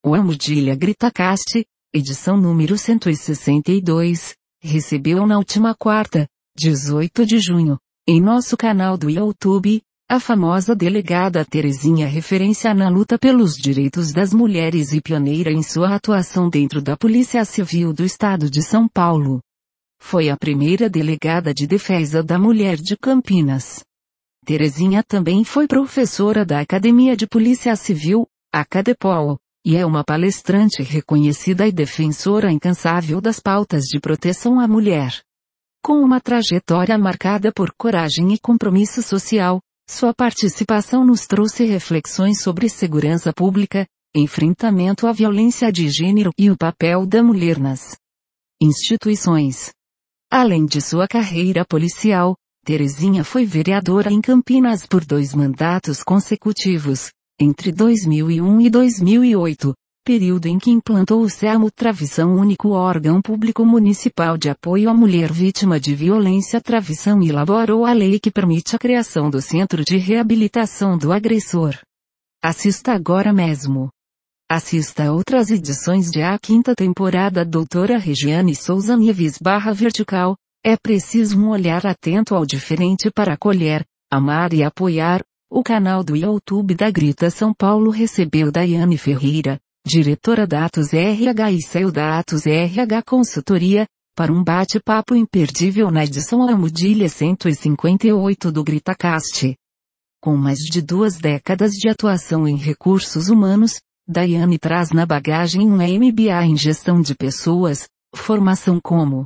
O Almudilha GritaCast, edição número 162, recebeu na última quarta, 18 de junho, em nosso canal do YouTube, a famosa delegada Terezinha, referência na luta pelos direitos das mulheres e pioneira em sua atuação dentro da Polícia Civil do Estado de São Paulo. Foi a primeira delegada de defesa da mulher de Campinas. Terezinha também foi professora da Academia de Polícia Civil, Acadepol, e é uma palestrante reconhecida e defensora incansável das pautas de proteção à mulher. Com uma trajetória marcada por coragem e compromisso social, sua participação nos trouxe reflexões sobre segurança pública, enfrentamento à violência de gênero e o papel da mulher nas instituições. Além de sua carreira policial, Terezinha foi vereadora em Campinas por 2 mandatos consecutivos, entre 2001 e 2008, período em que implantou o CEAMU Travição, único órgão público municipal de apoio à mulher vítima de violência Travição, e elaborou a lei que permite a criação do Centro de Reabilitação do Agressor. Assista agora mesmo. Assista a outras edições de A Quinta Temporada. Doutora Regiane Souza Nieves /vertical, é preciso um olhar atento ao diferente para acolher, amar e apoiar. O canal do YouTube da Grita São Paulo recebeu Daiane Ferreira, diretora da Atos RH e CEO da Atos RH Consultoria, para um bate-papo imperdível na edição Almudilha 158 do GritaCast. Com mais de 2 décadas de atuação em recursos humanos, Daiane traz na bagagem um MBA em Gestão de Pessoas, formação como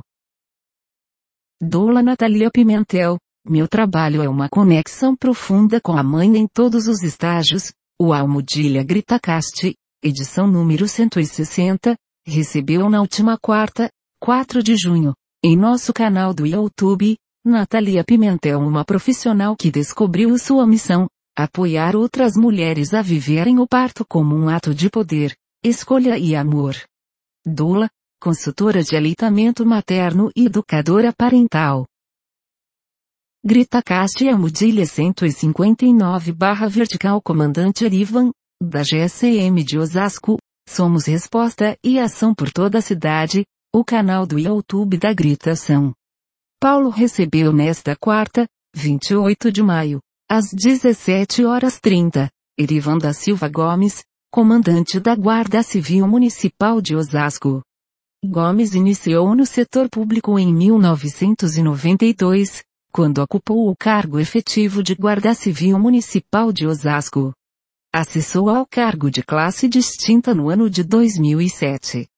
doula Natalia Pimentel. Meu trabalho é uma conexão profunda com a mãe em todos os estágios. O Almudilha GritaCast, edição número 160, recebeu na última quarta, 4 de junho, em nosso canal do YouTube, Natalia Pimentel, uma profissional que descobriu sua missão: apoiar outras mulheres a viverem o parto como um ato de poder, escolha e amor. Doula, consultora de aleitamento materno e educadora parental. GritaCast Almudilha 159/vertical. Comandante Erivan, da GSM de Osasco, somos resposta e ação por toda a cidade. O canal do YouTube da Grita São Paulo recebeu nesta quarta, 28 de maio, às 17h30, Erivan da Silva Gomes, comandante da Guarda Civil Municipal de Osasco. Gomes iniciou no setor público em 1992, quando ocupou o cargo efetivo de Guarda Civil Municipal de Osasco. Acessou ao cargo de classe distinta no ano de 2007.